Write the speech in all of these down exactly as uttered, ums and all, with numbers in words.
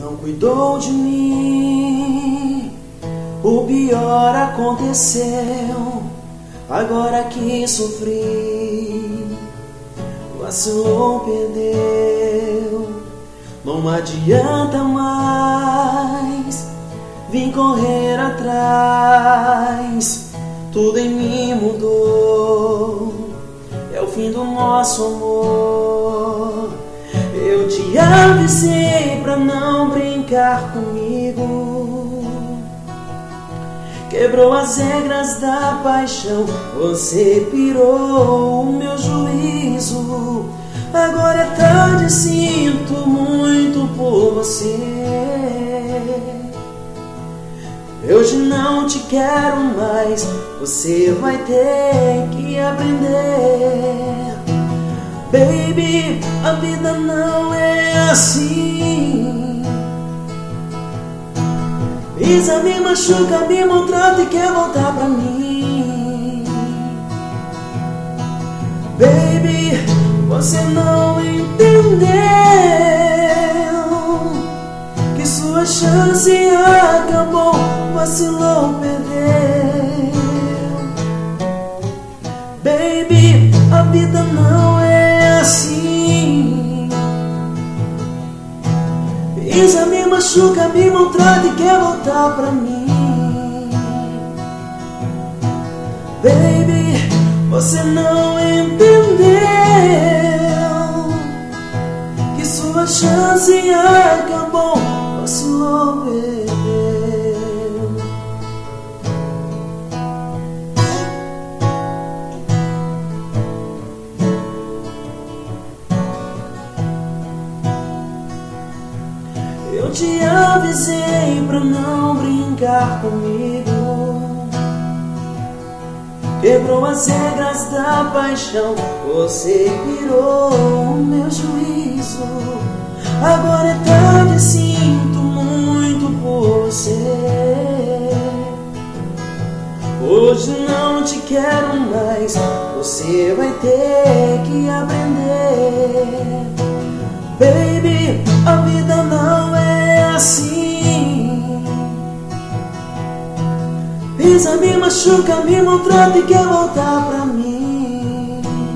não cuidou de mim. O pior aconteceu, agora que sofri. Vacilou, perdeu, não adianta mais. Vim correr atrás, tudo em mim mudou. É o fim do nosso amor. Eu te avisei pra não brincar comigo. Quebrou as regras da paixão, você pirou o meu juízo. Agora é tarde, sinto muito por você. Hoje não te quero mais, você vai ter que aprender. Baby, a vida não é assim. Pisa, me machuca, me maltrata e quer voltar pra mim. Baby, você não entendeu que sua chance acabou, vacilou, perdeu. Baby, a vida não é assim. Pisa, me machuca, me maltrata e quer voltar pra mim. Baby, você não entendeu que sua chance acabou, vacilou, perdeu. Eu te avisei pra não brincar comigo. Quebrou as regras da paixão, você pirou o meu juízo. Agora é tarde, sinto muito por você. Hoje não te quero mais, você vai ter que aprender. Baby, a vida não é assim. Pisa, me machuca, me maltrata e quer voltar pra mim.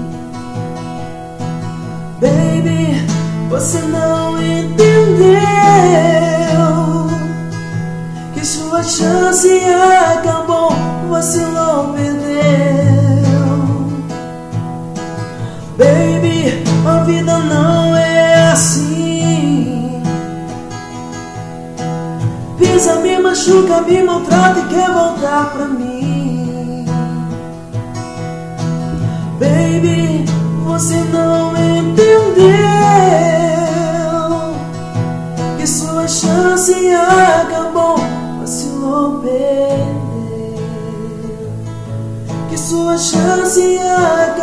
Baby, você não entendeu que sua chance acabou, vacilou, perdeu. Baby, a vida não é assim. Pisa, me machuca, me maltrata e quer voltar pra mim. Baby, você não entendeu que sua chance acabou, vacilou, perdeu. Que sua chance acabou.